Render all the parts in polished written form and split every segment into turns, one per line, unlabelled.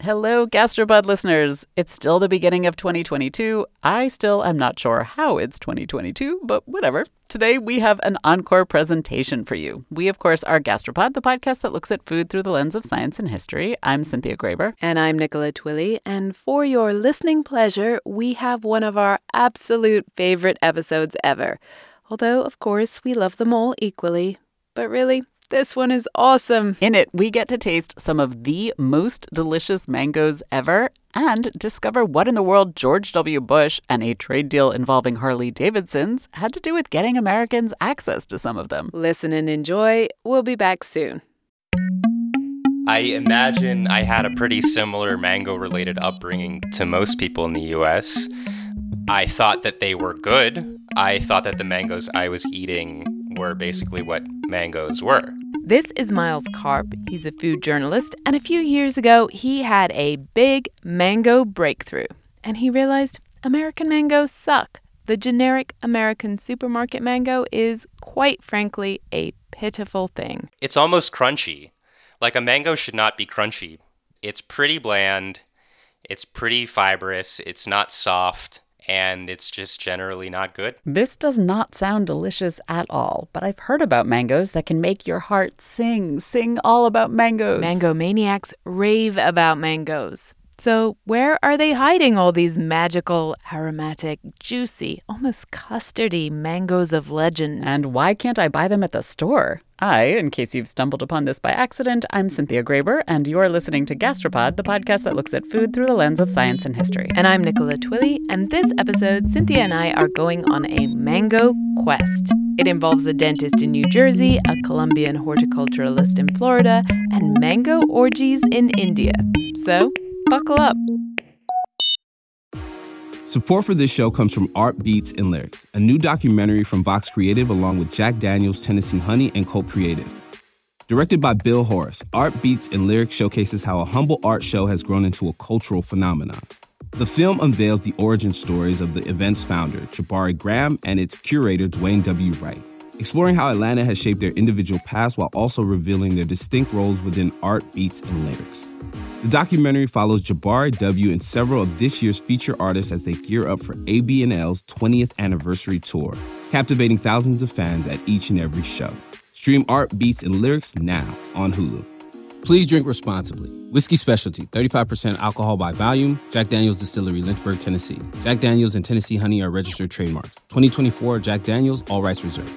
Hello, Gastropod listeners. It's still the beginning of 2022. I still am not sure how it's 2022, but whatever. Today, we have an encore presentation for you. We, of course, are Gastropod, the podcast that looks at food through the lens of science and history. I'm Cynthia Graber.
And I'm Nicola Twilley. And for your listening pleasure, we have one of our absolute favorite episodes ever. Although, of course, we love them all equally. But really, this one is awesome.
In it, we get to taste some of the most delicious mangoes ever and discover what in the world George W. Bush and a trade deal involving Harley-Davidsons had to do with getting Americans access to some of them.
Listen and enjoy. We'll be back soon.
I imagine I had a pretty similar mango-related upbringing to most people in the U.S. I thought that they were good. I thought that the mangoes I was eating were basically what mangoes were.
This is Miles Karp. He's a food journalist, and a few years ago, he had a big mango breakthrough. And he realized American mangoes suck. The generic American supermarket mango is, quite frankly, a pitiful thing.
It's almost crunchy. Like, a mango should not be crunchy. It's pretty bland, it's pretty fibrous, it's not soft, and it's just generally not good.
This does not sound delicious at all, but I've heard about mangoes that can make your heart sing all about mangoes.
Mango maniacs rave about mangoes. So where are they hiding all these magical, aromatic, juicy, almost custardy mangoes of legend?
And why can't I buy them at the store? In case you've stumbled upon this by accident, I'm Cynthia Graber, and you're listening to Gastropod, the podcast that looks at food through the lens of science and history.
And I'm Nicola Twilley, and this episode, Cynthia and I are going on a mango quest. It involves a dentist in New Jersey, a Colombian horticulturalist in Florida, and mango orgies in India. So, buckle up.
Support for this show comes from Art Beats and Lyrics, a new documentary from Vox Creative along with Jack Daniels, Tennessee Honey, and Colt Creative. Directed by Bill Horace, Art Beats and Lyrics showcases how a humble art show has grown into a cultural phenomenon. The film unveils the origin stories of the event's founder, Jabari Graham, and its curator, Dwayne W. Wright, exploring how Atlanta has shaped their individual paths while also revealing their distinct roles within Art Beats and Lyrics. The documentary follows Jabari W. and several of this year's feature artists as they gear up for ABNL's 20th anniversary tour, captivating thousands of fans at each and every show. Stream Art Beats and Lyrics now on Hulu. Please drink responsibly. Whiskey Specialty, 35% alcohol by volume. Jack Daniel's Distillery, Lynchburg, Tennessee. Jack Daniel's and Tennessee Honey are registered trademarks. 2024 Jack Daniel's, all rights reserved.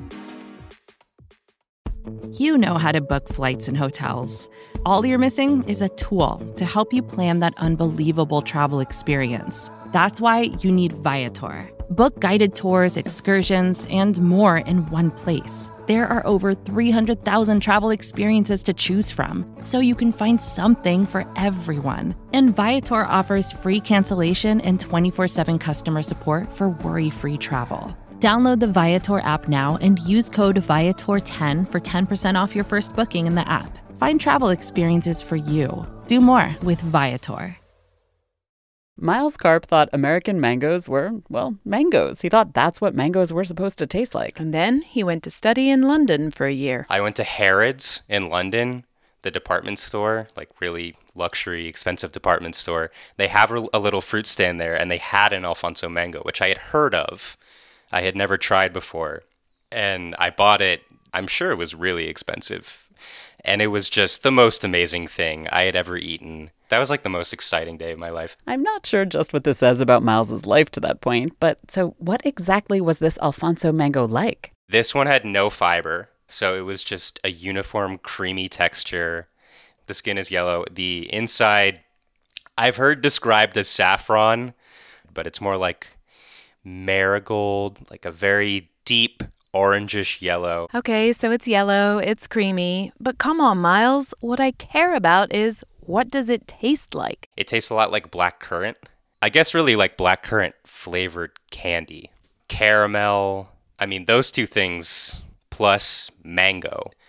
You know how to book flights and hotels. All you're missing is a tool to help you plan that unbelievable travel experience. That's why you need Viator. Book guided tours, excursions, and more in one place. There are over 300,000 travel experiences to choose from, so you can find something for everyone. And Viator offers free cancellation and 24/7 customer support for worry-free travel. Download the Viator app now and use code Viator10 for 10% off your first booking in the app. Find travel experiences for you. Do more with Viator.
Miles Karp thought American mangoes were, well, mangoes. He thought that's what mangoes were supposed to taste like.
And then he went to study in London for a year.
I went to Harrods in London, the department store, like really luxury, expensive department store. They have a little fruit stand there, and they had an Alfonso mango, which I had heard of. I had never tried before, and I bought it. I'm sure it was really expensive, and it was just the most amazing thing I had ever eaten. That was like the most exciting day of my life.
I'm not sure just what this says about Miles's life to that point, but so what exactly was this Alfonso mango like?
This one had no fiber, so it was just a uniform creamy texture. The skin is yellow. The inside, I've heard described as saffron, but it's more like marigold, like a very deep orangish yellow.
Okay, so it's yellow, it's creamy, but come on, Miles. What I care about is, what does it taste like?
It tastes a lot like blackcurrant. I guess really like blackcurrant flavored candy. Caramel. I mean, those two things plus mango.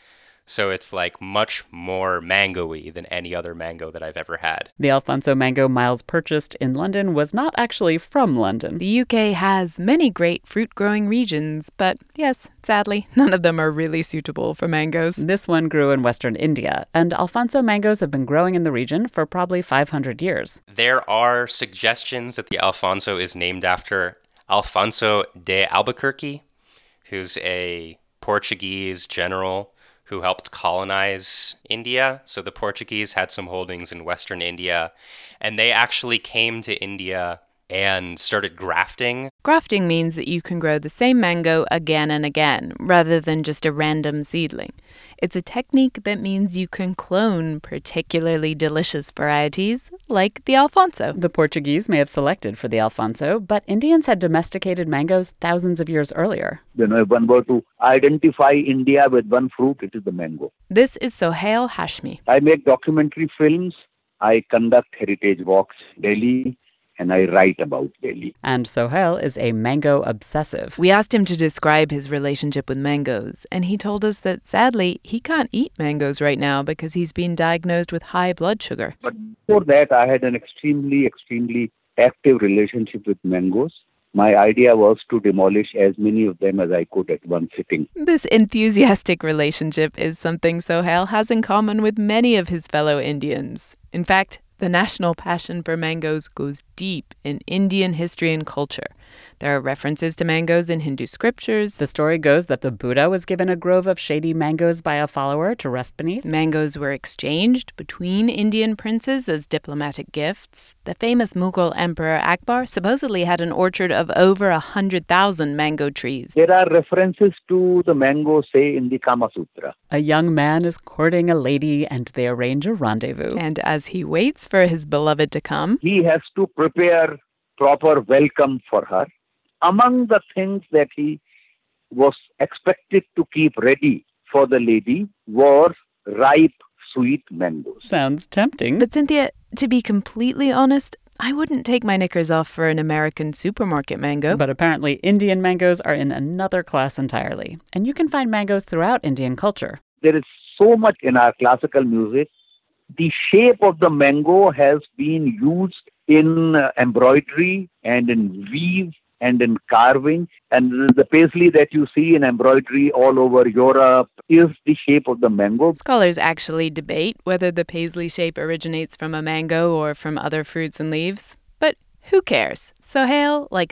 So it's like much more mango-y than any other mango that I've ever had.
The Alfonso mango Miles purchased in London was not actually from London.
The UK has many great fruit-growing regions, but yes, sadly, none of them are really suitable for mangoes.
This one grew in western India, and Alfonso mangoes have been growing in the region for probably 500 years.
There are suggestions that the Alfonso is named after Alfonso de Albuquerque, who's a Portuguese general who helped colonize India. So the Portuguese had some holdings in western India, and they actually came to India and started grafting.
Grafting means that you can grow the same mango again and again, rather than just a random seedling. It's a technique that means you can clone particularly delicious varieties, like the Alfonso.
The Portuguese may have selected for the Alfonso, but Indians had domesticated mangoes thousands of years earlier.
If one were to identify India with one fruit, it is the mango.
This is Sohail Hashmi.
I make documentary films. I conduct heritage walks in Delhi, and I write about Delhi.
And Sohail is a mango obsessive.
We asked him to describe his relationship with mangoes, and he told us that sadly, he can't eat mangoes right now because he's been diagnosed with high blood sugar.
But before that, I had an extremely active relationship with mangoes. My idea was to demolish as many of them as I could at one sitting.
This enthusiastic relationship is something Sohail has in common with many of his fellow Indians. In fact, the national passion for mangoes goes deep in Indian history and culture. There are references to mangoes in Hindu scriptures.
The story goes that the Buddha was given a grove of shady mangoes by a follower to rest beneath.
Mangoes were exchanged between Indian princes as diplomatic gifts. The famous Mughal Emperor Akbar supposedly had an orchard of over 100,000 mango trees.
There are references to the mango, say, in the Kama Sutra.
A young man is courting a lady and they arrange a rendezvous.
And as he waits for his beloved to come,
he has to prepare proper welcome for her. Among the things that he was expected to keep ready for the lady were ripe, sweet mangoes.
Sounds tempting.
But Cynthia, to be completely honest, I wouldn't take my knickers off for an American supermarket mango.
But apparently Indian mangoes are in another class entirely. And you can find mangoes throughout Indian culture.
There is so much in our classical music. The shape of the mango has been used in embroidery and in weave and in carving. And the paisley that you see in embroidery all over Europe is the shape of the mango.
Scholars actually debate whether the paisley shape originates from a mango or from other fruits and leaves. But who cares? Sohail, like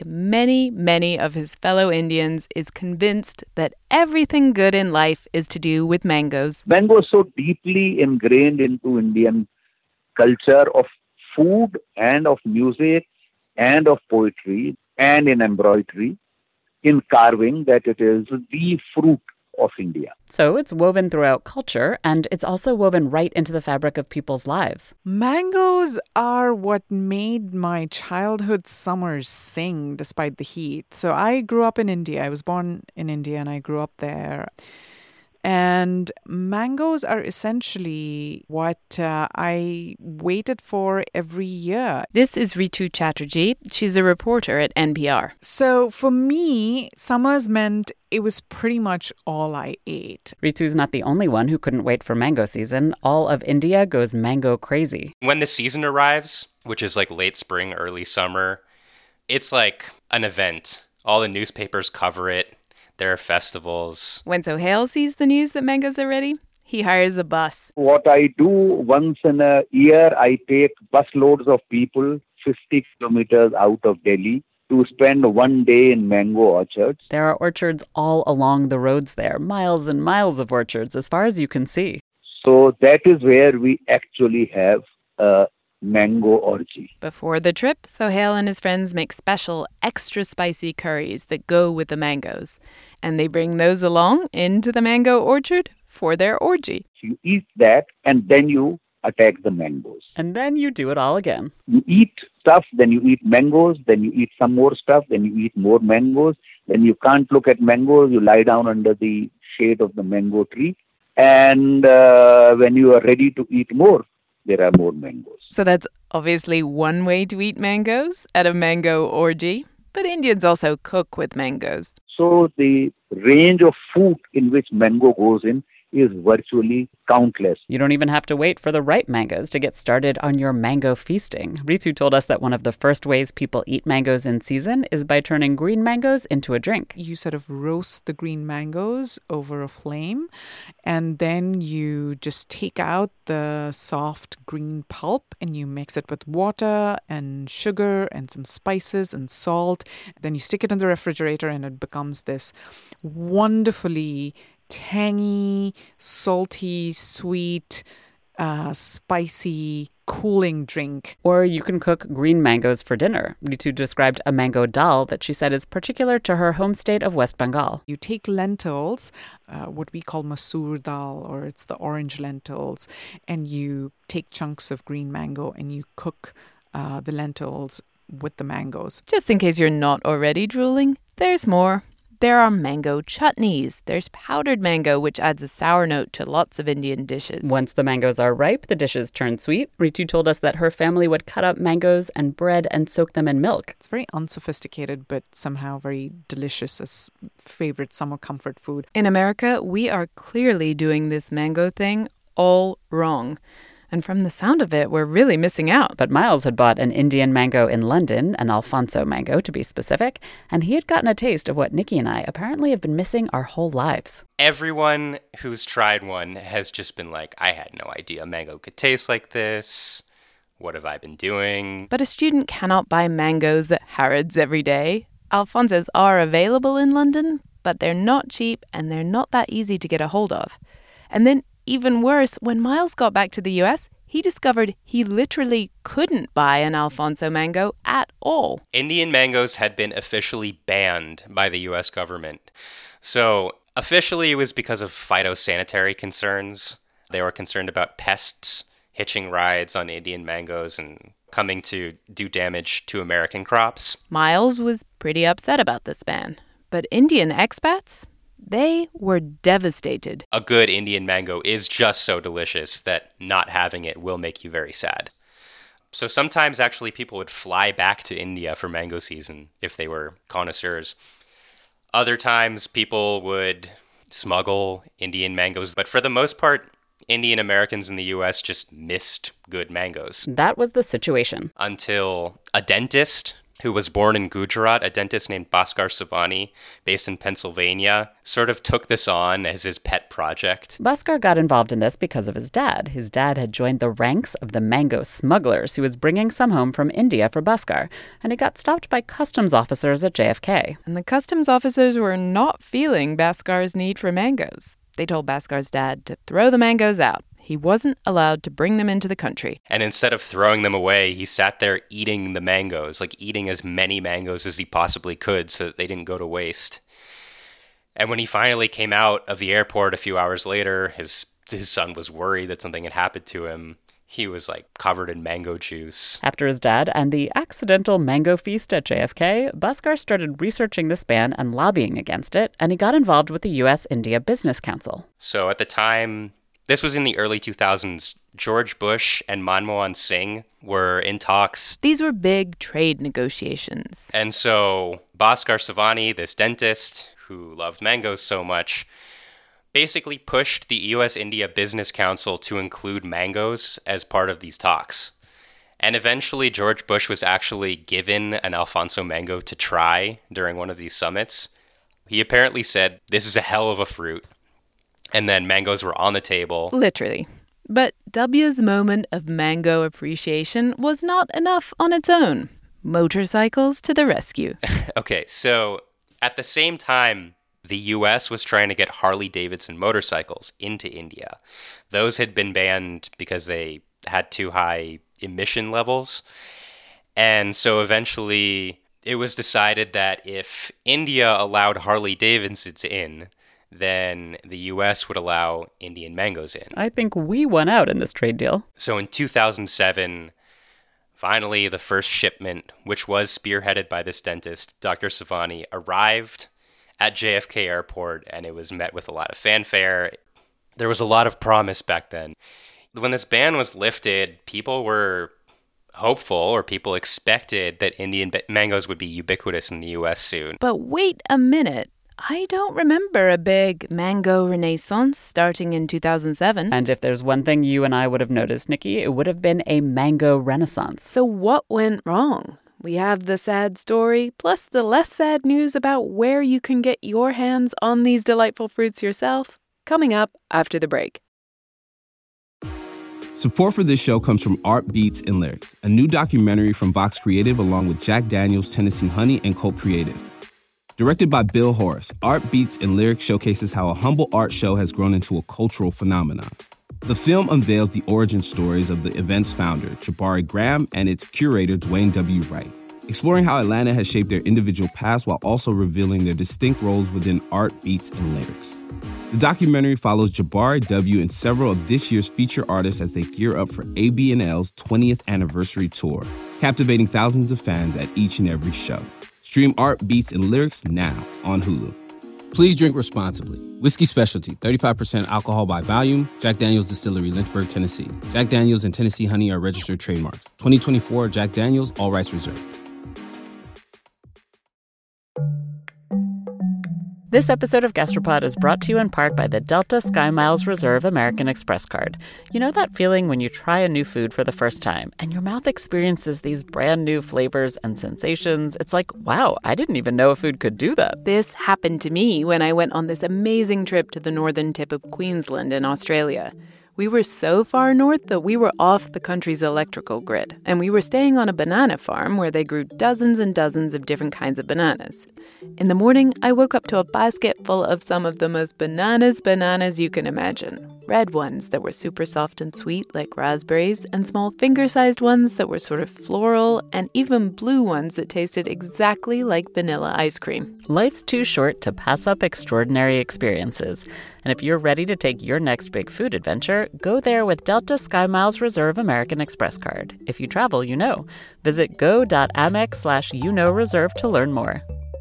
many of his fellow Indians, is convinced that everything good in life is to do with mangoes.
Mango is so deeply ingrained into Indian culture of food and of music and of poetry and in embroidery, in carving, that it is the fruit of India.
So it's woven throughout culture, and it's also woven right into the fabric of people's lives.
Mangoes are what made my childhood summers sing despite the heat. So I grew up in India. I was born in India and I grew up there. And mangoes are essentially what I waited for every year.
This is Ritu Chatterjee. She's a reporter at NPR.
So for me, summers meant it was pretty much all I ate.
Ritu's not the only one who couldn't wait for mango season. All of India goes mango crazy.
When the season arrives, which is like late spring, early summer, it's like an event. All the newspapers cover it. There are festivals.
When Sohail sees the news that mangoes are ready, he hires a bus.
What I do once in a year, I take bus loads of people 50 kilometers out of Delhi to spend one day in mango orchards.
There are orchards all along the roads there, miles and miles of orchards as far as you can see.
So that is where we actually have a mango orgy.
Before the trip, Sohail and his friends make special, extra spicy curries that go with the mangoes. And they bring those along into the mango orchard for their orgy.
You eat that and then you attack the mangoes.
And then you do it all again.
You eat stuff, then you eat mangoes, then you eat some more stuff, then you eat more mangoes. Then you can't look at mangoes, you lie down under the shade of the mango tree. And when you are ready to eat more, there are more mangoes.
So that's obviously one way to eat mangoes at a mango orgy. But Indians also cook with mangoes.
So the range of food in which mango goes in is virtually countless.
You don't even have to wait for the ripe mangoes to get started on your mango feasting. Ritu told us that one of the first ways people eat mangoes in season is by turning green mangoes into a drink.
You sort of roast the green mangoes over a flame, and then you just take out the soft green pulp and you mix it with water and sugar and some spices and salt. Then you stick it in the refrigerator and it becomes this wonderfully tangy, salty, sweet, spicy, cooling drink.
Or you can cook green mangoes for dinner. Ritu described a mango dal that she said is particular to her home state of West Bengal.
You take lentils, what we call masoor dal, or it's the orange lentils, and you take chunks of green mango and you cook the lentils with the mangoes.
Just in case you're not already drooling, there's more. There are mango chutneys. There's powdered mango, which adds a sour note to lots of Indian dishes.
Once the mangoes are ripe, the dishes turn sweet. Ritu told us that her family would cut up mangoes and bread and soak them in milk.
It's very unsophisticated, but somehow very delicious as favorite summer comfort food.
In America, we are clearly doing this mango thing all wrong. And from the sound of it, we're really missing out.
But Miles had bought an Indian mango in London, an Alfonso mango to be specific, and he had gotten a taste of what Nikki and I apparently have been missing our whole lives.
Everyone who's tried one has just been like, I had no idea mango could taste like this. What have I been doing?
But a student cannot buy mangoes at Harrods every day. Alfonsos are available in London, but they're not cheap and they're not that easy to get a hold of. And then even worse, when Miles got back to the US, he discovered he literally couldn't buy an Alfonso mango at all.
Indian mangoes had been officially banned by the US government. So officially it was because of phytosanitary concerns. They were concerned about pests hitching rides on Indian mangoes and coming to do damage to American crops.
Miles was pretty upset about this ban. But Indian expats? They were devastated.
A good Indian mango is just so delicious that not having it will make you very sad. So sometimes actually people would fly back to India for mango season if they were connoisseurs. Other times people would smuggle Indian mangoes, but for the most part, Indian Americans in the US just missed good mangoes.
That was the situation.
Until a dentist who was born in Gujarat, a dentist named Bhaskar Savani, based in Pennsylvania, sort of took this on as his pet project.
Bhaskar got involved in this because of his dad. His dad had joined the ranks of the mango smugglers who was bringing some home from India for Bhaskar, and he got stopped by customs officers at JFK.
And the customs officers were not feeling Bhaskar's need for mangoes. They told Bhaskar's dad to throw the mangoes out. He wasn't allowed to bring them into the country.
And instead of throwing them away, he sat there eating the mangoes, like eating as many mangoes as he possibly could so that they didn't go to waste. And when he finally came out of the airport a few hours later, his son was worried that something had happened to him. He was like covered in mango juice.
After his dad and the accidental mango feast at JFK, Bhaskar started researching this ban and lobbying against it, and he got involved with the U.S.-India Business Council.
So at the time, this was in the early 2000s, George Bush and Manmohan Singh were in talks.
These were big trade negotiations.
And so Bhaskar Savani, this dentist who loved mangoes so much, basically pushed the U.S.-India Business Council to include mangoes as part of these talks. And eventually George Bush was actually given an Alfonso mango to try during one of these summits. He apparently said, "This is a hell of a fruit." And then mangoes were on the table.
Literally. But W's moment of mango appreciation was not enough on its own. Motorcycles to the rescue.
Okay, so at the same time, the U.S. was trying to get Harley-Davidson motorcycles into India. Those had been banned because they had too high emission levels. And so eventually it was decided that if India allowed Harley-Davidsons in, then the U.S. would allow Indian mangoes in.
I think we won out in this trade deal.
So in 2007, finally the first shipment, which was spearheaded by this dentist, Dr. Savani, arrived at JFK Airport, and it was met with a lot of fanfare. There was a lot of promise back then. When this ban was lifted, people were hopeful, or people expected, that Indian mangoes would be ubiquitous in the U.S. soon.
But wait a minute. I don't remember a big mango renaissance starting in 2007.
And if there's one thing you and I would have noticed, Nikki, it would have been a mango renaissance.
So what went wrong? We have the sad story, plus the less sad news about where you can get your hands on these delightful fruits yourself, coming up after the break.
Support for this show comes from Art Beats and Lyrics, a new documentary from Vox Creative along with Jack Daniels, Tennessee Honey, and Colt Creative. Directed by Bill Horace, Art Beats and Lyrics showcases how a humble art show has grown into a cultural phenomenon. The film unveils the origin stories of the event's founder, Jabari Graham, and its curator, Dwayne W. Wright, exploring how Atlanta has shaped their individual paths while also revealing their distinct roles within art, beats, and lyrics. The documentary follows Jabari W. and several of this year's feature artists as they gear up for AB&L's 20th anniversary tour, captivating thousands of fans at each and every show. Stream Art, Beats, and Lyrics now on Hulu. Please drink responsibly. Whiskey Specialty, 35% alcohol by volume. Jack Daniel's Distillery, Lynchburg, Tennessee. Jack Daniel's and Tennessee Honey are registered trademarks. 2024 Jack Daniel's, all rights reserved.
This episode of Gastropod is brought to you in part by the Delta SkyMiles Reserve American Express card. You know that feeling when you try a new food for the first time and your mouth experiences these brand new flavors and sensations? It's like, wow, I didn't even know a food could do that.
This happened to me when I went on this amazing trip to the northern tip of Queensland in Australia. We were so far north that we were off the country's electrical grid, and we were staying on a banana farm where they grew dozens and dozens of different kinds of bananas. In the morning, I woke up to a basket full of some of the most bananas you can imagine. Red ones that were super soft and sweet like raspberries, and small finger-sized ones that were sort of floral, and even blue ones that tasted exactly like vanilla ice cream.
Life's too short to pass up extraordinary experiences. And if you're ready to take your next big food adventure, go there with Delta SkyMiles Reserve American Express card. If you travel, you know. Visit go.amex/reserve to learn more.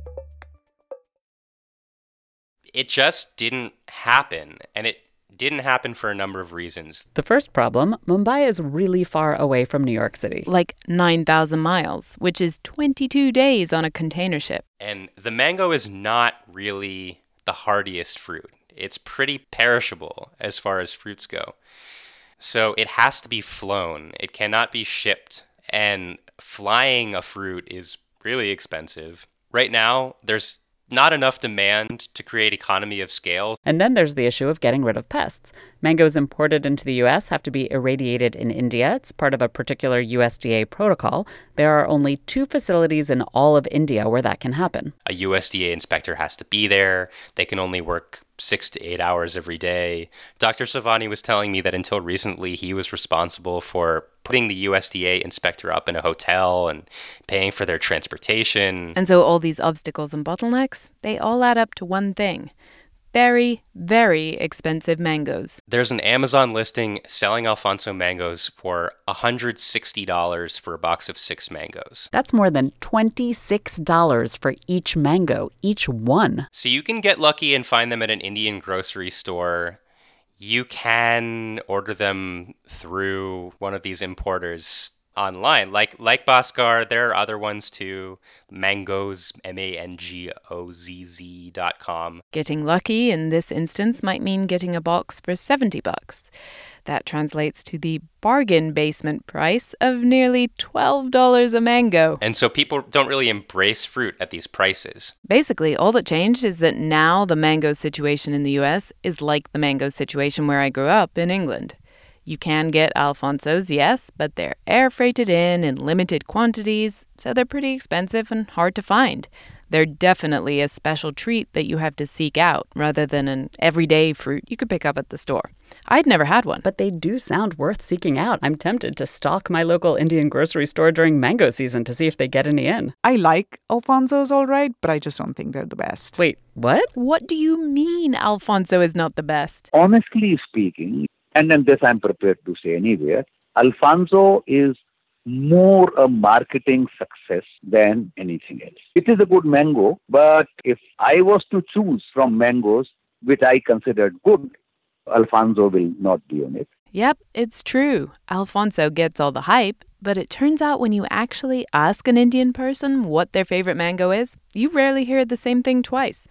It just didn't happen, and it didn't happen for a number of reasons.
The first problem, Mumbai is really far away from New York City.
Like 9,000 miles, which is 22 days on a container ship.
And the mango is not really the hardiest fruit. It's pretty perishable as far as fruits go. So it has to be flown. It cannot be shipped. And flying a fruit is really expensive. Right now, there's not enough demand to create economy of scale.
And then there's the issue of getting rid of pests. Mangoes imported into the U.S. have to be irradiated in India. It's part of a particular USDA protocol. There are only 2 facilities in all of India where that can happen.
A USDA inspector has to be there. They can only work 6 to 8 hours every day. Dr. Savani was telling me that until recently, he was responsible for putting the USDA inspector up in a hotel and paying for their transportation.
And so all these obstacles and bottlenecks, they all add up to one thing. Very, very expensive mangoes.
There's an Amazon listing selling Alfonso mangoes for $160 for a box of 6 mangoes.
That's more than $26 for each mango, each one.
So you can get lucky and find them at an Indian grocery store. You can order them through one of these importers online. Like Bhaskar, there are other ones too. Mangozz, MANGOZZ.com.
Getting lucky in this instance might mean getting a box for $70. That translates to the bargain basement price of nearly $12 a mango.
And so people don't really embrace fruit at these prices.
Basically, all that changed is that now the mango situation in the U.S. is like the mango situation where I grew up in England. You can get Alfonsos, yes, but they're air freighted in limited quantities, so they're pretty expensive and hard to find. They're definitely a special treat that you have to seek out rather than an everyday fruit you could pick up at the store. I'd never had one.
But they do sound worth seeking out. I'm tempted to stalk my local Indian grocery store during mango season to see if they get any in.
I like Alfonso's all right, but I just don't think they're the best.
Wait, what?
What do you mean Alfonso is not the best?
Honestly speaking, and then this I'm prepared to say anywhere, Alfonso is more a marketing success than anything else. It is a good mango, but if I was to choose from mangoes, which I considered good, Alfonso will not be on it.
Yep, it's true. Alfonso gets all the hype, but it turns out when you actually ask an Indian person what their favorite mango is, you rarely hear the same thing twice.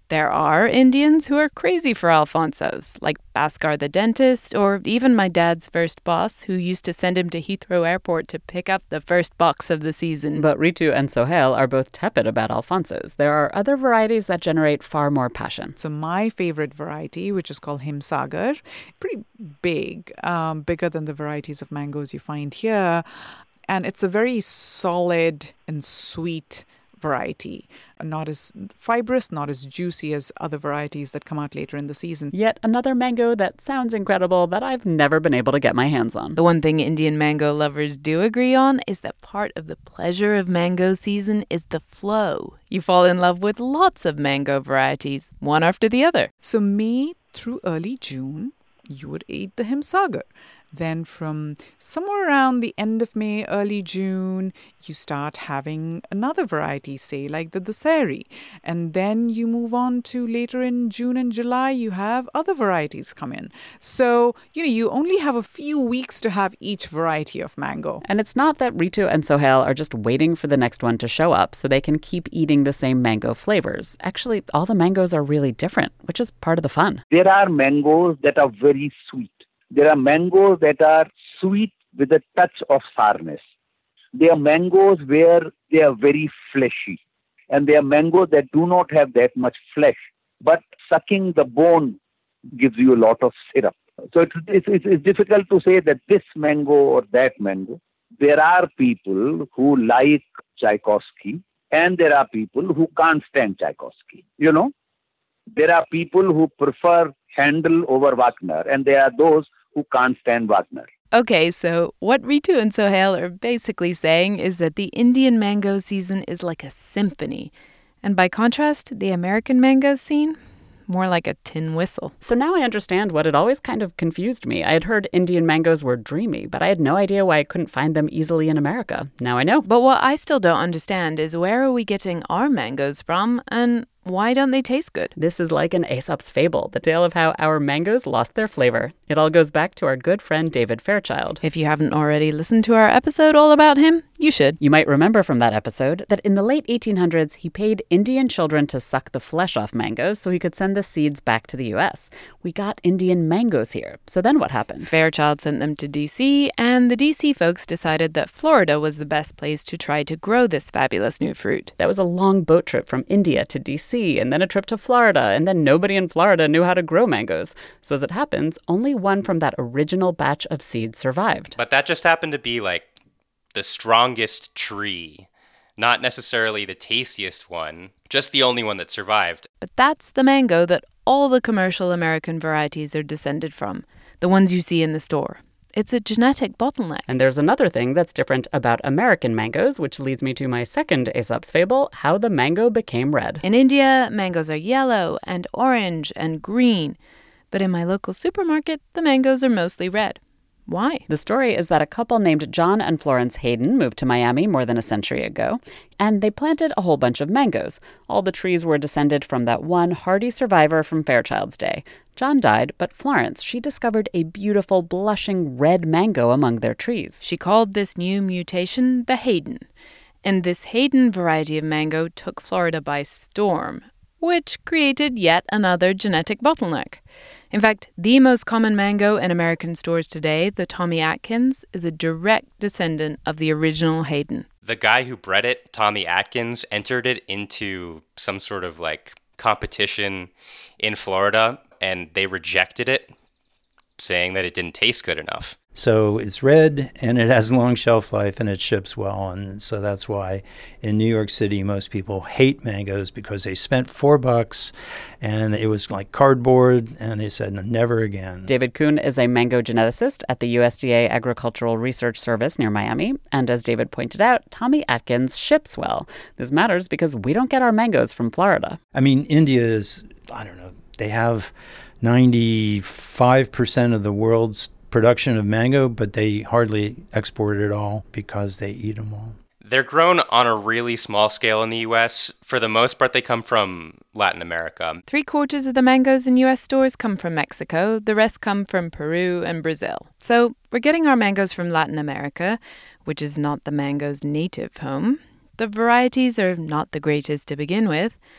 There are Indians who are crazy for Alfonsos, like Bhaskar the dentist, or even my dad's first boss, who used to send him to Heathrow Airport to pick up the first box of the season.
But Ritu and Sohail are both tepid about Alfonsos. There are other varieties that generate far more passion.
So my favorite variety, which is called Himsagar, pretty big, bigger than the varieties of mangoes you find here. And it's a very solid and sweet variety. Not as fibrous, not as juicy as other varieties that come out later in the season.
Yet another mango that sounds incredible that I've never been able to get my hands on.
The one thing Indian mango lovers do agree on is that part of the pleasure of mango season is the flow. You fall in love with lots of mango varieties, one after the other.
So May through early June, you would eat the Himsagar. Then from somewhere around the end of May, early June, you start having another variety, say like the Dasari. And then you move on to later in June and July, you have other varieties come in. So, you only have a few weeks to have each variety of mango.
And it's not that Ritu and Sohail are just waiting for the next one to show up so they can keep eating the same mango flavors. Actually, all the mangoes are really different, which is part of the fun.
There are mangoes that are very sweet. There are mangoes that are sweet with a touch of sourness. There are mangoes where they are very fleshy. And there are mangoes that do not have that much flesh. But sucking the bone gives you a lot of syrup. So it's difficult to say that this mango or that mango. There are people who like Tchaikovsky and there are people who can't stand Tchaikovsky. There are people who prefer Handel over Wagner and there are those who can't stand Wagner.
Okay, so what Ritu and Sohail are basically saying is that the Indian mango season is like a symphony. And by contrast, the American mango scene, more like a tin whistle.
So now I understand what had always kind of confused me. I had heard Indian mangoes were dreamy, but I had no idea why I couldn't find them easily in America. Now I know.
But what I still don't understand is where are we getting our mangoes from, and why don't they taste good?
This is like an Aesop's fable, the tale of how our mangoes lost their flavor. It all goes back to our good friend David Fairchild.
If you haven't already listened to our episode all about him, you should.
You might remember from that episode that in the late 1800s, he paid Indian children to suck the flesh off mangoes so he could send the seeds back to the U.S. We got Indian mangoes here. So then what happened?
Fairchild sent them to D.C., and the D.C. folks decided that Florida was the best place to try to grow this fabulous new fruit.
That was a long boat trip from India to D.C., and then a trip to Florida, and then nobody in Florida knew how to grow mangoes. So as it happens, only one from that original batch of seeds survived.
But that just happened to be like the strongest tree, not necessarily the tastiest one, just the only one that survived.
But that's the mango that all the commercial American varieties are descended from, the ones you see in the store. It's a genetic bottleneck.
And there's another thing that's different about American mangoes, which leads me to my second Aesop's fable, how the mango became red.
In India, mangoes are yellow and orange and green. But in my local supermarket, the mangoes are mostly red. Why?
The story is that a couple named John and Florence Hayden moved to Miami more than a century ago, and they planted a whole bunch of mangoes. All the trees were descended from that one hardy survivor from Fairchild's day. John died, but Florence, she discovered a beautiful, blushing red mango among their trees.
She called this new mutation the Hayden. And this Hayden variety of mango took Florida by storm, which created yet another genetic bottleneck. In fact, the most common mango in American stores today, the Tommy Atkins, is a direct descendant of the original Hayden.
The guy who bred it, Tommy Atkins, entered it into some sort of competition in Florida, and they rejected it, saying that it didn't taste good enough.
So it's red, and it has long shelf life, and it ships well. And so that's why in New York City, most people hate mangoes because they spent $4 and it was like cardboard, and they said, never again.
David Kuhn is a mango geneticist at the USDA Agricultural Research Service near Miami. And as David pointed out, Tommy Atkins ships well. This matters because we don't get our mangoes from Florida.
I mean, India is, they have 95% of the world's production of mango, but they hardly export it all because they eat them all.
They're grown on a really small scale in the U.S. For the most part, they come from Latin America.
3/4 of the mangoes in U.S. stores come from Mexico. The rest come from Peru and Brazil. So we're getting our mangoes from Latin America, which is not the mango's native home. The varieties are not the greatest to begin with.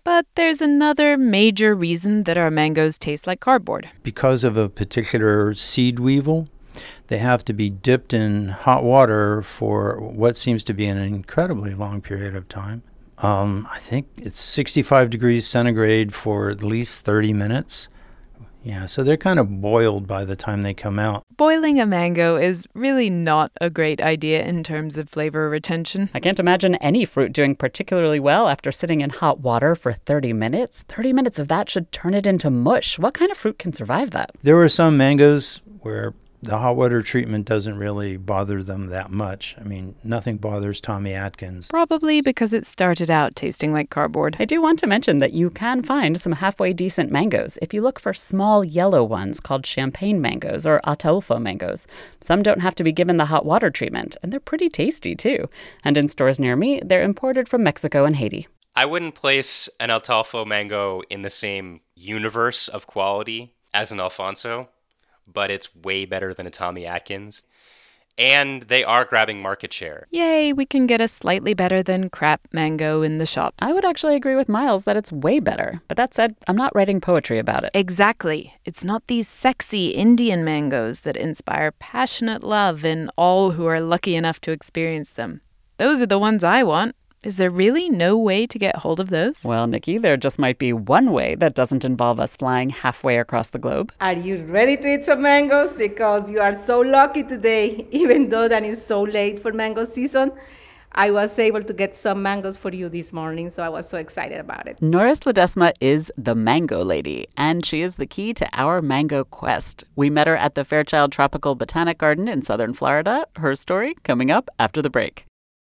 But there's another major reason that our mangoes taste like cardboard.
Because of a particular seed weevil, they have to be dipped in hot water for what seems to be an incredibly long period of time. I think it's 65 degrees centigrade for at least 30 minutes. Yeah, so they're kind of boiled by the time they come out.
Boiling a mango is really not a great idea in terms of flavor retention.
I can't imagine any fruit doing particularly well after sitting in hot water for 30 minutes. 30 minutes of that should turn it into mush. What kind of fruit can survive that?
There are some mangoes where the hot water treatment doesn't really bother them that much. I mean, nothing bothers Tommy Atkins.
Probably because it started out tasting like cardboard.
I do want to mention that you can find some halfway decent mangoes if you look for small yellow ones called champagne mangoes or Ataulfo mangoes. Some don't have to be given the hot water treatment, and they're pretty tasty too. And in stores near me, they're imported from Mexico and Haiti.
I wouldn't place an Ataulfo mango in the same universe of quality as an Alfonso, but it's way better than a Tommy Atkins. And they are grabbing market share.
Yay, we can get a slightly better than crap mango in the shops.
I would actually agree with Miles that it's way better. But that said, I'm not writing poetry about it.
Exactly. It's not these sexy Indian mangoes that inspire passionate love in all who are lucky enough to experience them. Those are the ones I want. Is there really no way to get hold of those?
Well, Nikki, there just might be one way that doesn't involve us flying halfway across the globe.
Are you ready to eat some mangoes? Because you are so lucky today, even though that is so late for mango season. I was able to get some mangoes for you this morning, so I was so excited about it.
Norris Ledesma is the mango lady, and she is the key to our mango quest. We met her at the Fairchild Tropical Botanic Garden in southern Florida. Her story coming up after the break.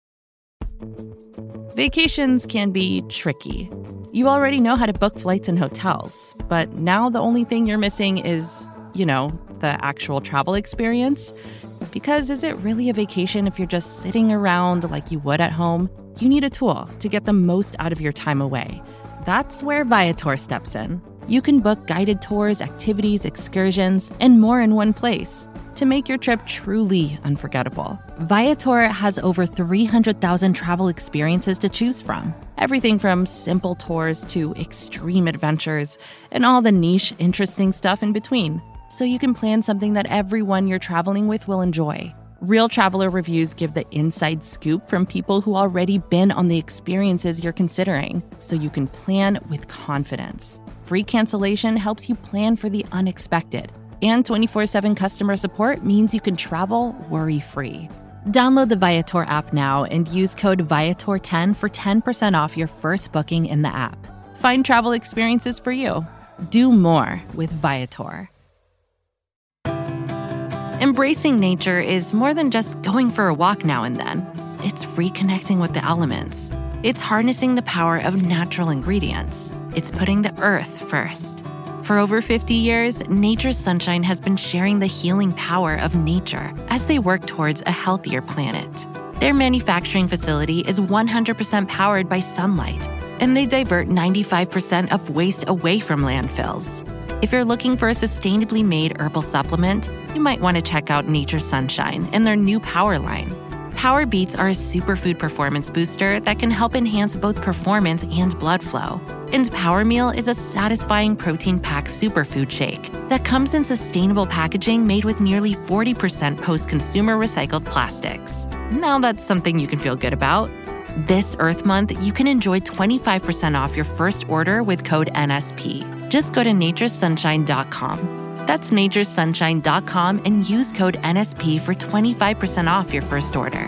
Vacations can be tricky. You already know how to book flights and hotels, but now the only thing you're missing is, the actual travel experience. Because is it really a vacation if you're just sitting around like you would at home? You need a tool to get the most out of your time away. That's where Viator steps in. You can book guided tours, activities, excursions, and more in one place to make your trip truly unforgettable. Viator has over 300,000 travel experiences to choose from. Everything from simple tours to extreme adventures and all the niche, interesting stuff in between. So you can plan something that everyone you're traveling with will enjoy. Real traveler reviews give the inside scoop from people who already been on the experiences you're considering, so you can plan with confidence. Free cancellation helps you plan for the unexpected. And 24/7 customer support means you can travel worry-free. Download the Viator app now and use code Viator10 for 10% off your first booking in the app. Find travel experiences for you. Do more with Viator. Embracing nature is more than just going for a walk now and then. It's reconnecting with the elements. It's harnessing the power of natural ingredients. It's putting the earth first. For over 50 years, Nature's Sunshine has been sharing the healing power of nature as they work towards a healthier planet. Their manufacturing facility is 100% powered by sunlight, and they divert 95% of waste away from landfills. If you're looking for a sustainably made herbal supplement, you might want to check out Nature's Sunshine and their new Power line. Power Beats are a superfood performance booster that can help enhance both performance and blood flow. And Power Meal is a satisfying protein-packed superfood shake that comes in sustainable packaging made with nearly 40% post-consumer recycled plastics. Now that's something you can feel good about. This Earth Month, you can enjoy 25% off your first order with code NSP. Just go to naturesunshine.com. That's naturesunshine.com and use code NSP for 25% off your first order.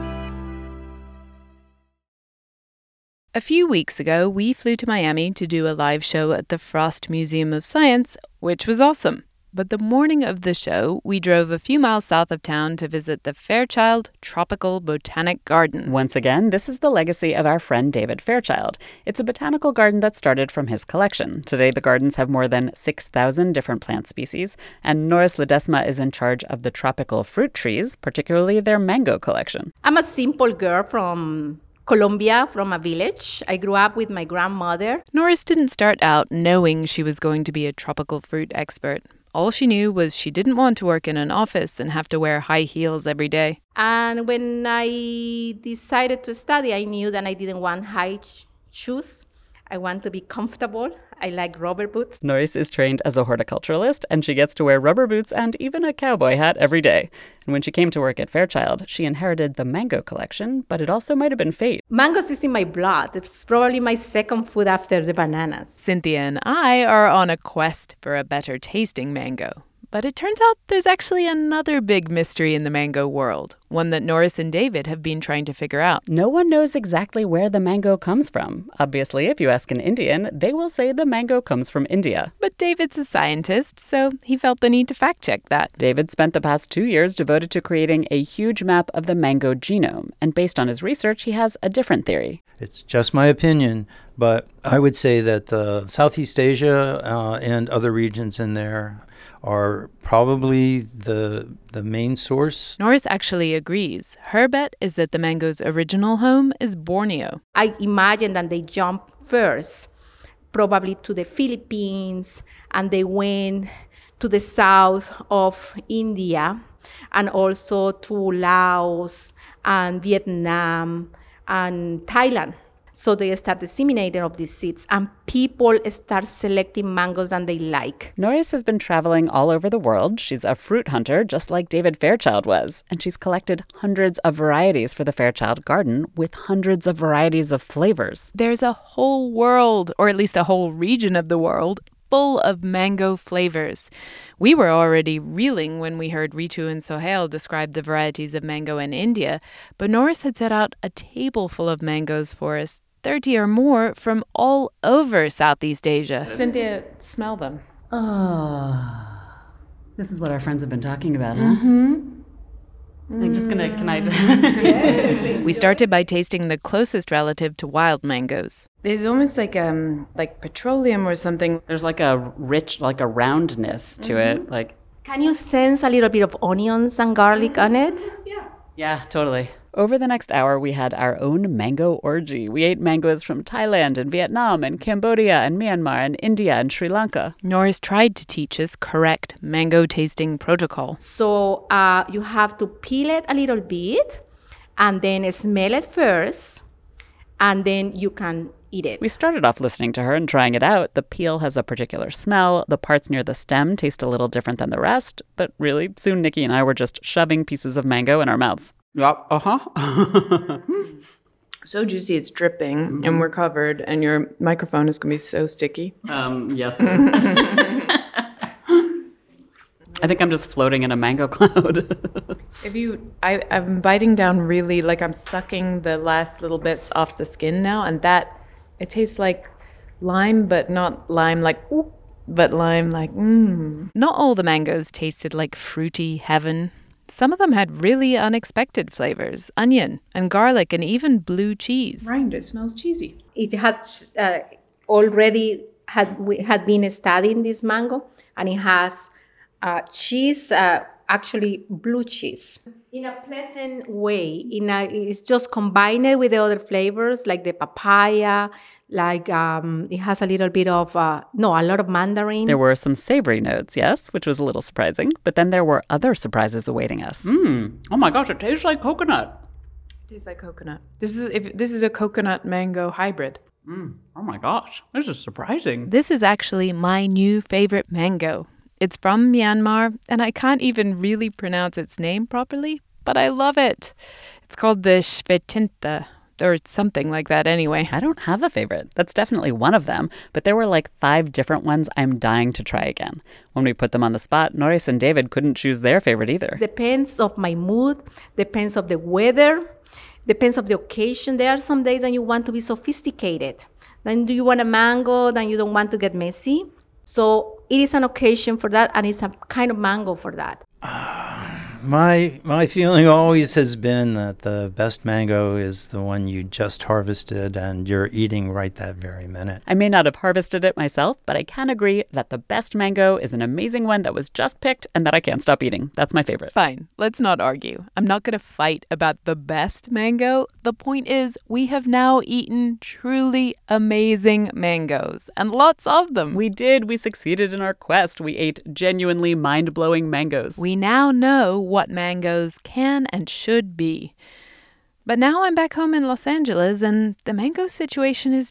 A few weeks ago, we flew to Miami to do a live show at the Frost Museum of Science, which was awesome. But the morning of the show, we drove a few miles south of town to visit the Fairchild Tropical Botanic Garden.
Once again, this is the legacy of our friend David Fairchild. It's a botanical garden that started from his collection. Today, the gardens have more than 6,000 different plant species, and Norris Ledesma is in charge of the tropical fruit trees, particularly their mango collection.
I'm a simple girl from Colombia, from a village. I grew up with my grandmother.
Norris didn't start out knowing she was going to be a tropical fruit expert. All she knew was she didn't want to work in an office and have to wear high heels every day.
And when I decided to study, I knew that I didn't want high shoes. I want to be comfortable. I like rubber boots.
Noris is trained as a horticulturalist, and she gets to wear rubber boots and even a cowboy hat every day. And when she came to work at Fairchild, she inherited the mango collection, but it also might have been fate.
Mangoes is in my blood. It's probably my second food after the bananas.
Cynthia and I are on a quest for a better tasting mango. But it turns out there's actually another big mystery in the mango world, one that Noris and David have been trying to figure out.
No one knows exactly where the mango comes from. Obviously, if you ask an Indian, they will say the mango comes from India.
But David's a scientist, so he felt the need to fact-check that.
David spent the past 2 years devoted to creating a huge map of the mango genome, and based on his research, he has a different theory.
It's just my opinion, but I would say that Southeast Asia and other regions in there are probably the main source.
Noris actually agrees. Her bet is that the mango's original home is Borneo.
I imagine that they jumped first, probably to the Philippines, and they went to the south of India, and also to Laos and Vietnam and Thailand. So they start disseminating of these seeds, and people start selecting mangoes that they like.
Noris has been traveling all over the world. She's a fruit hunter, just like David Fairchild was. And she's collected hundreds of varieties for the Fairchild garden with hundreds of varieties of flavors.
There's a whole world, or at least a whole region of the world, full of mango flavors. We were already reeling when we heard Ritu and Sohail describe the varieties of mango in India, but Noris had set out a table full of mangoes for us, 30 or more from all over Southeast Asia. Cynthia, smell them.
Oh, this is what our friends have been talking about, huh? I'm just gonna, can I?
We started by tasting the closest relative to wild mangoes.
There's almost like petroleum or something.
There's like a rich, like a roundness to it. Like,
can you sense a little bit of onions and garlic on it?
yeah, totally. Over the next hour, we had our own mango orgy. We ate mangoes from Thailand and Vietnam and Cambodia and Myanmar and India and Sri Lanka.
Noris tried to teach us correct mango tasting protocol.
So you have to peel it a little bit and then smell it first, and then you can eat it.
We started off listening to her and trying it out. The peel has a particular smell. The parts near the stem taste a little different than the rest. But really, soon Nikki and I were just shoving pieces of mango in our mouths.
Yep, So juicy, it's dripping, and we're covered, and your microphone is going to be so sticky.
Yes, it is. I think I'm just floating in a mango cloud.
I'm biting down really, like I'm sucking the last little bits off the skin now, and it tastes like lime, but not lime like, ooh, but lime like,
Not all the mangoes tasted like fruity heaven. Some of them had really unexpected flavors, onion and garlic and even blue cheese.
Right, it smells cheesy.
It had already had been studying this mango, and it has cheese, actually blue cheese. In a pleasant way, it's just combined with the other flavors like the papaya, like it has a little bit of, a lot of mandarin.
There were some savory notes, yes, which was a little surprising. But then there were other surprises awaiting us. Oh my gosh, it tastes like coconut.
It tastes like coconut. This is a coconut mango hybrid.
Oh my gosh, this is surprising.
This is actually my new favorite mango. It's from Myanmar, and I can't even really pronounce its name properly, but I love it. It's called the Shvetinta, or something like that anyway.
I don't have a favorite. That's definitely one of them, but there were like 5 different ones I'm dying to try again. When we put them on the spot, Noris and David couldn't choose their favorite either.
Depends of my mood, depends of the weather, depends of the occasion. There are some days that you want to be sophisticated. Then do you want a mango, then you don't want to get messy. So it is an occasion for that, and it's a kind of mango for that.
My feeling always has been that the best mango is the one you just harvested and you're eating right that very minute.
I may not have harvested it myself, but I can agree that the best mango is an amazing one that was just picked and that I can't stop eating. That's my favorite.
Fine, let's not argue. I'm not going to fight about the best mango. The point is, we have now eaten truly amazing mangoes, and lots of them.
We did. We succeeded in our quest. We ate genuinely mind-blowing mangoes.
We now know what mangoes can and should be. But now I'm back home in Los Angeles, and the mango situation is just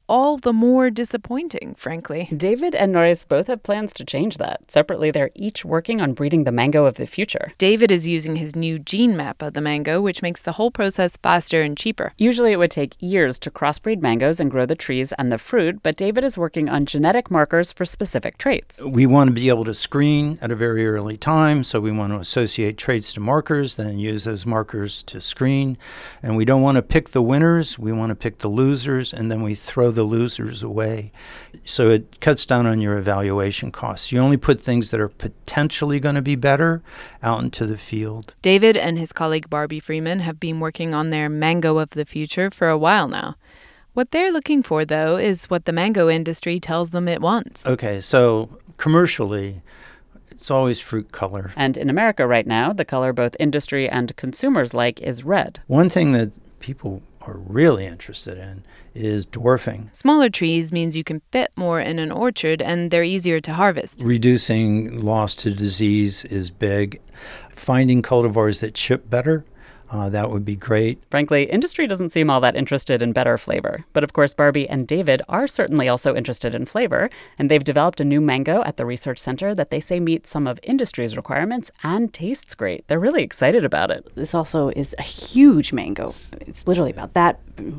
all the more disappointing, frankly.
David and Norris both have plans to change that. Separately, they're each working on breeding the mango of the future.
David is using his new gene map of the mango, which makes the whole process faster and cheaper.
Usually it would take years to crossbreed mangoes and grow the trees and the fruit, but David is working on genetic markers for specific traits.
We want to be able to screen at a very early time, so we want to associate traits to markers, then use those markers to screen. And we don't want to pick the winners, we want to pick the losers, and then we throw the losers away. So it cuts down on your evaluation costs. You only put things that are potentially going to be better out into the field.
David and his colleague Barbie Freeman have been working on their mango of the future for a while now. What they're looking for, though, is what the mango industry tells them it wants.
Okay, so commercially, it's always fruit color.
And in America right now, the color both industry and consumers like is red.
One thing that people are really interested in is dwarfing.
Smaller trees means you can fit more in an orchard and they're easier to harvest.
Reducing loss to disease is big. Finding cultivars that chip better, that would be great.
Frankly, industry doesn't seem all that interested in better flavor. But of course, Barbie and David are certainly also interested in flavor, and they've developed a new mango at the research center that they say meets some of industry's requirements and tastes great. They're really excited about it.
This also is a huge mango. It's literally about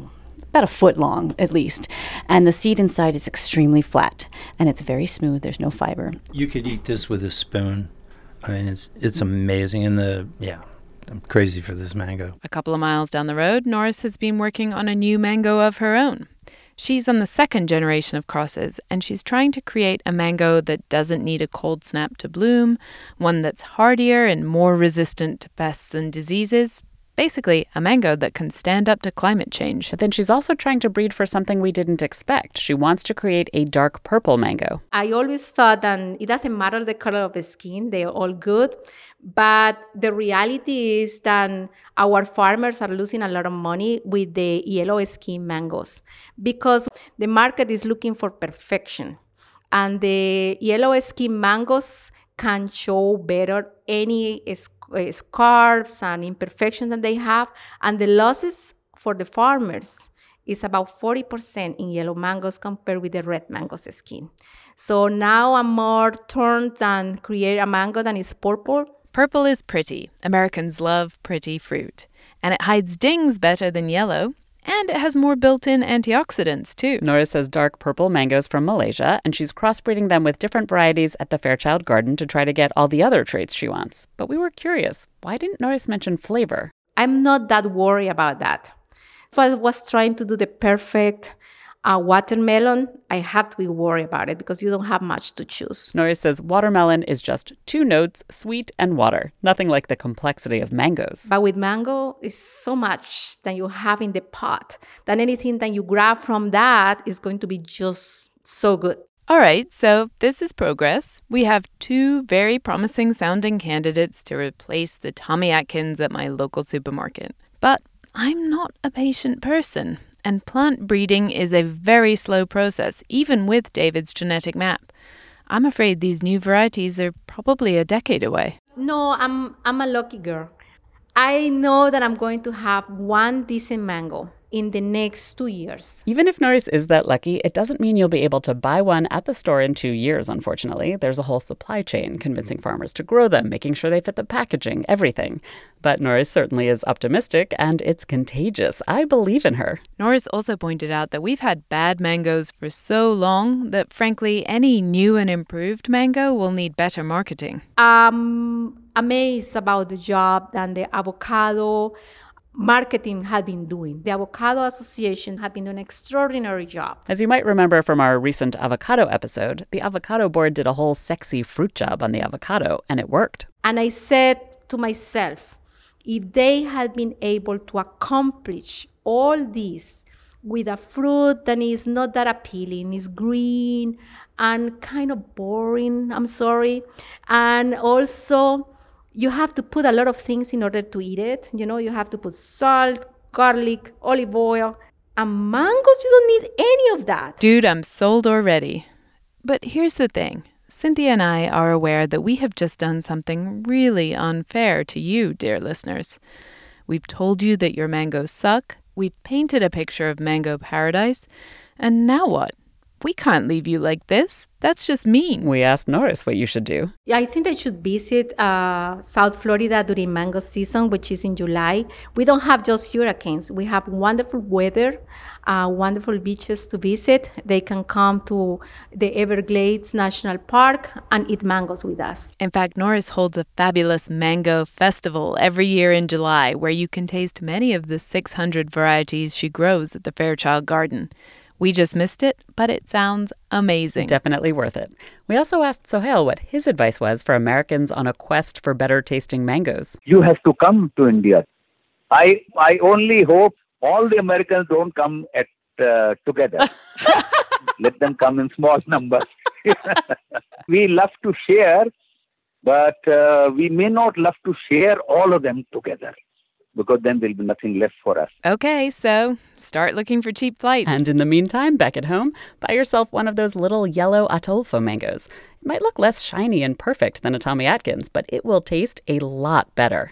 a foot long, at least. And the seed inside is extremely flat, and it's very smooth. There's no fiber.
You could eat this with a spoon. I mean, it's amazing. And I'm crazy for this mango.
A couple of miles down the road, Norris has been working on a new mango of her own. She's on the second generation of crosses, and she's trying to create a mango that doesn't need a cold snap to bloom, one that's hardier and more resistant to pests and diseases. Basically, a mango that can stand up to climate change.
But then she's also trying to breed for something we didn't expect. She wants to create a dark purple mango.
I always thought that it doesn't matter the color of the skin, they're all good. But the reality is that our farmers are losing a lot of money with the yellow skin mangoes because the market is looking for perfection. And the yellow skin mangoes can show better any scars and imperfections that they have. And the losses for the farmers is about 40% in yellow mangoes compared with the red mango's skin. So now I'm more turned than create a mango that is purple.
Purple is pretty. Americans love pretty fruit. And it hides dings better than yellow. And it has more built-in antioxidants, too.
Norris says dark purple mangoes from Malaysia, and she's crossbreeding them with different varieties at the Fairchild Garden to try to get all the other traits she wants. But we were curious. Why didn't Norris mention flavor?
I'm not that worried about that. If I was trying to do the perfect watermelon, I have to be worried about it because you don't have much to choose.
Norris says watermelon is just 2 notes, sweet and water. Nothing like the complexity of mangoes.
But with mango, it's so much that you have in the pot that anything that you grab from that is going to be just so good.
All right, so this is progress. We have 2 very promising sounding candidates to replace the Tommy Atkins at my local supermarket. But I'm not a patient person. And plant breeding is a very slow process, even with David's genetic map. I'm afraid these new varieties are probably a decade away.
No, I'm a lucky girl. I know that I'm going to have one decent mango in the next 2 years.
Even if Norris is that lucky, it doesn't mean you'll be able to buy one at the store in 2 years, unfortunately. There's a whole supply chain, convincing farmers to grow them, making sure they fit the packaging, everything. But Norris certainly is optimistic, and it's contagious. I believe in her.
Norris also pointed out that we've had bad mangoes for so long that, frankly, any new and improved mango will need better marketing.
I'm amazed about the job that the avocado marketing had been doing. The Avocado Association had been doing an extraordinary job.
As you might remember from our recent avocado episode, the Avocado Board did a whole sexy fruit job on the avocado, and it worked.
And I said to myself, if they had been able to accomplish all this with a fruit that is not that appealing, is green and kind of boring, and also you have to put a lot of things in order to eat it. You know, you have to put salt, garlic, olive oil. And mangoes, you don't need any of that.
Dude, I'm sold already. But here's the thing. Cynthia and I are aware that we have just done something really unfair to you, dear listeners. We've told you that your mangoes suck. We've painted a picture of mango paradise. And now what? We can't leave you like this. That's just mean.
We asked Norris what you should do.
Yeah, I think they should visit South Florida during mango season, which is in July. We don't have just hurricanes. We have wonderful weather, wonderful beaches to visit. They can come to the Everglades National Park and eat mangoes with us.
In fact, Norris holds a fabulous mango festival every year in July where you can taste many of the 600 varieties she grows at the Fairchild Garden. We just missed it, but it sounds amazing.
Definitely worth it. We also asked Sohail what his advice was for Americans on a quest for better tasting mangoes.
You have to come to India. I only hope all the Americans don't come together. Let them come in small numbers. We love to share, but we may not love to share all of them together, because then there'll be nothing left for us.
Okay, so start looking for cheap flights.
And in the meantime, back at home, buy yourself one of those little yellow Ataulfo mangoes. It might look less shiny and perfect than a Tommy Atkins, but it will taste a lot better.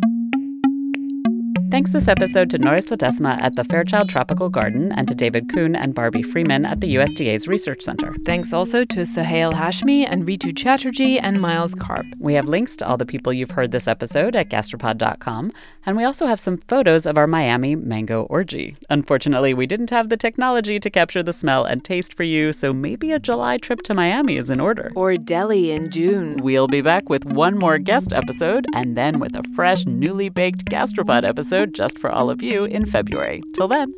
Thanks this episode to Norris Ledesma at the Fairchild Tropical Garden and to David Kuhn and Barbie Freeman at the USDA's Research Center.
Thanks also to Sohail Hashmi and Ritu Chatterjee and Miles Karp.
We have links to all the people you've heard this episode at gastropod.com, and we also have some photos of our Miami mango orgy. Unfortunately, we didn't have the technology to capture the smell and taste for you, so maybe a July trip to Miami is in order.
Or Delhi in June.
We'll be back with one more guest episode, and then with a fresh, newly baked Gastropod episode just for all of you in February. Till then.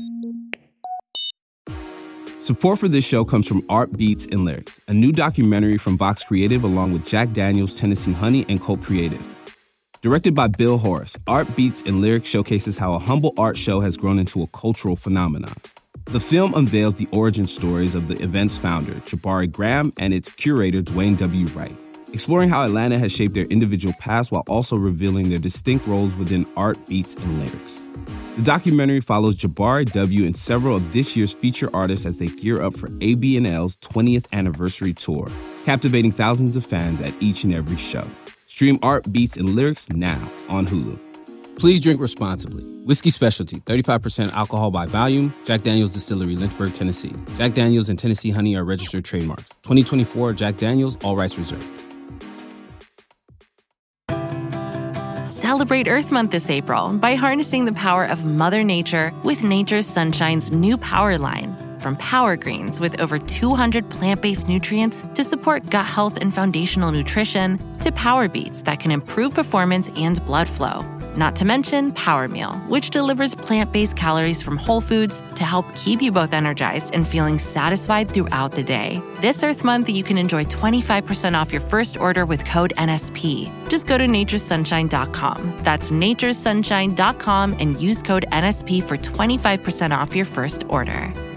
Support for this show comes from Art Beats and Lyrics, a new documentary from Vox Creative along with Jack Daniels, Tennessee Honey, and Colt Creative. Directed by Bill Horace, Art Beats and Lyrics showcases how a humble art show has grown into a cultural phenomenon. The film unveils the origin stories of the event's founder, Jabari Graham, and its curator, Dwayne W. Wright, exploring how Atlanta has shaped their individual paths while also revealing their distinct roles within art, beats, and lyrics. The documentary follows Jabari W. and several of this year's feature artists as they gear up for AB&L's 20th anniversary tour, captivating thousands of fans at each and every show. Stream Art, Beats, and Lyrics now on Hulu.
Please drink responsibly. Whiskey Specialty, 35% alcohol by volume. Jack Daniel's Distillery, Lynchburg, Tennessee. Jack Daniel's and Tennessee Honey are registered trademarks. 2024 Jack Daniel's, all rights reserved.
Celebrate Earth Month this April by harnessing the power of Mother Nature with Nature's Sunshine's new Power line. From Power Greens with over 200 plant-based nutrients to support gut health and foundational nutrition, to Power Beets that can improve performance and blood flow. Not to mention Power Meal, which delivers plant-based calories from whole foods to help keep you both energized and feeling satisfied throughout the day. This Earth Month, you can enjoy 25% off your first order with code NSP. Just go to naturesunshine.com. That's naturesunshine.com and use code NSP for 25% off your first order.